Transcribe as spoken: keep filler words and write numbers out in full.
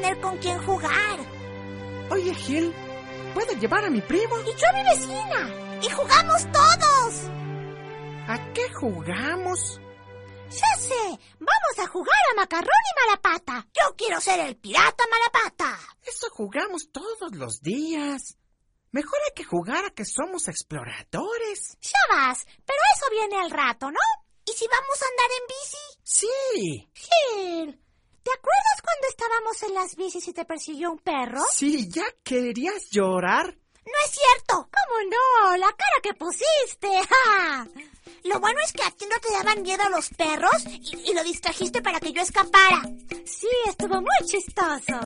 tener con quién jugar. Oye, Gil, ¿puedo llevar a mi primo? Y yo a mi vecina. Y jugamos todos. ¿A qué jugamos? Ya sé, vamos a jugar a Macarrón y Malapata. Yo quiero ser el pirata Malapata. Eso jugamos todos los días. Mejor hay que jugar a que somos exploradores. Ya vas, pero eso viene al rato, ¿no? ¿Y si vamos a andar en bici? Sí. Gil, ¿te acuerdas cuando estábamos en las bicis y te persiguió un perro? Sí, ¿ya querías llorar? No es cierto. ¿Cómo no? La cara que pusiste. ¡Ja! Lo bueno es que a ti no te daban miedo los perros y, y lo distrajiste para que yo escapara. Sí, estuvo muy chistoso.